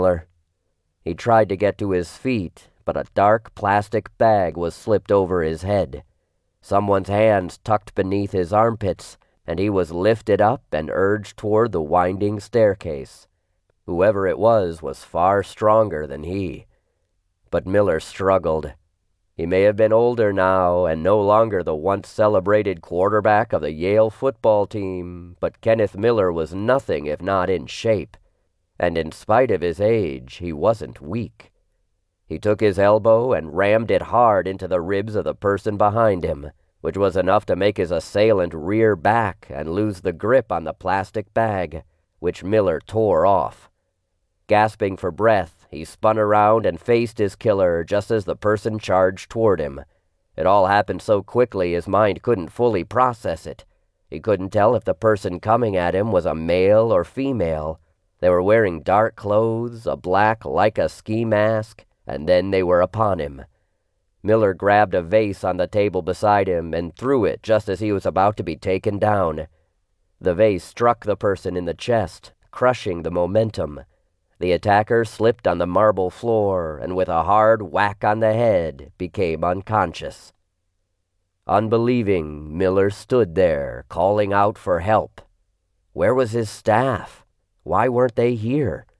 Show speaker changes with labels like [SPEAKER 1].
[SPEAKER 1] Miller. He tried to get to his feet, but a dark plastic bag was slipped over his head. Someone's hands tucked beneath his armpits, and he was lifted up and urged toward the winding staircase. Whoever it was far stronger than he. But Miller struggled. He may have been older now and no longer the once celebrated quarterback of the Yale football team, but Kenneth Miller was nothing if not in shape. And in spite of his age, he wasn't weak. He took his elbow and rammed it hard into the ribs of the person behind him, which was enough to make his assailant rear back and lose the grip on the plastic bag, which Miller tore off. Gasping for breath, he spun around and faced his killer just as the person charged toward him. It all happened so quickly his mind couldn't fully process it. He couldn't tell if the person coming at him was a male or female. They were wearing dark clothes, a black Leica ski mask, and then they were upon him. Miller grabbed a vase on the table beside him and threw it just as he was about to be taken down. The vase struck the person in the chest, crushing the momentum. The attacker slipped on the marble floor and with a hard whack on the head became unconscious. Unbelieving, Miller stood there, calling out for help. Where was his staff? Why weren't they here?